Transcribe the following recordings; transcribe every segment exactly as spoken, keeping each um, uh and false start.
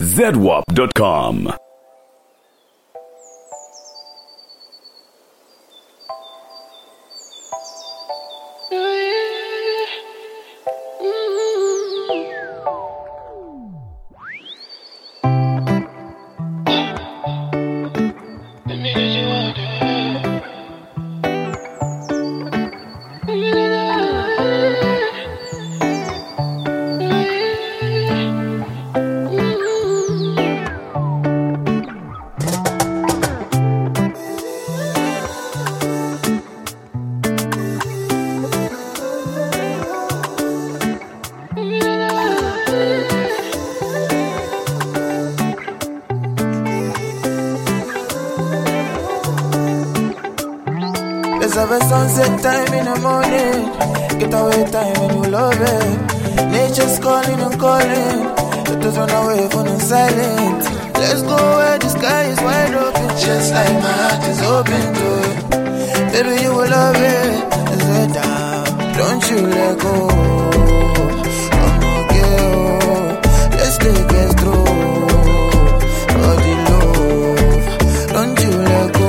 zedwap dot com. Let's have a sunset time in the morning. Get away time when you love it. Nature's calling and calling. Let us run away from the silence. Let's go where the sky is wide open. Just like my heart is open to it. Baby, you will love it. Let's head down. Don't you let go. I'm okay, oh. Let's take it through. Oh, the love. Don't you let go.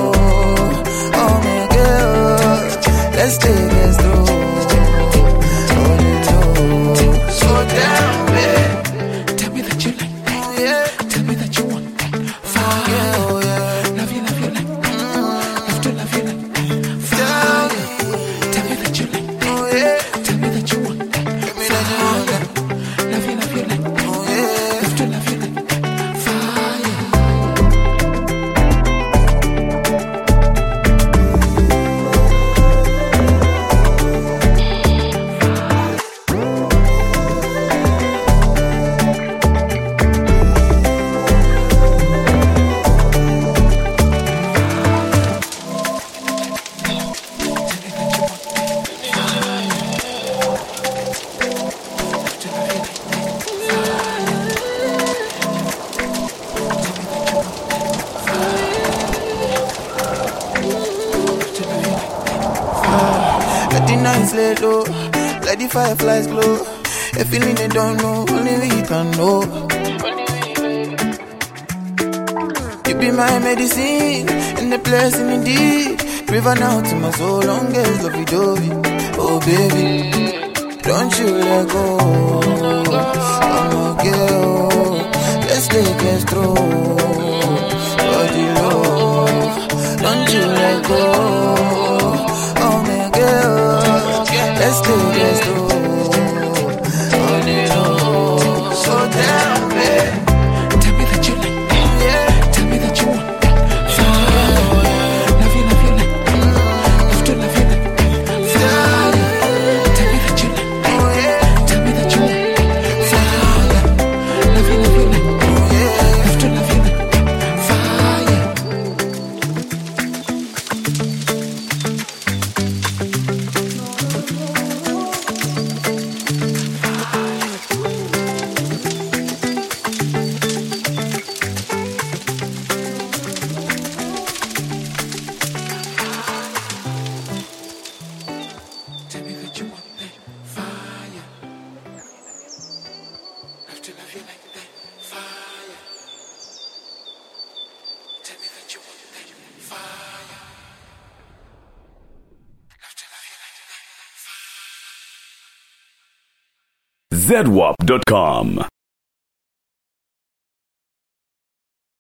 Let's take this through. Hold it low. So down, babe. Tell me that you like that. Oh, yeah. Tell me that you want that. Fire. Yeah, oh, yeah. Love you, love you like that. Mm. Love to love you like that. Fire. Tell me that you like that. Oh, yeah. Tell me that you want that. Tell me that you want that. Love you, love you like that. Oh, yeah. Love to love you like that. Fire. Let the nights lay low, let the fireflies glow. A feeling they don't know, only we can know. You be my medicine, and the blessing indeed. River now to my soul, longest lovey dovey. Oh baby, don't you let go. I'm okay, oh. Let's take it through. Body love, don't you let go. Let's do this through. On it all. So down, babe. Tell me that you like that. Yeah. Tell me that you want that. Fire. Love you, love you like that. Love to love you like that. Fire. Tell me that you like that. Oh, yeah. Tell me that you want that. Fire. Love you, love you like that. Oh, yeah. Love to love you like that. Fire. Tell me that you want that fire. Love to love you like that fire. Tell me that you want that fire. Love to love you like that fire. zedwap dot com.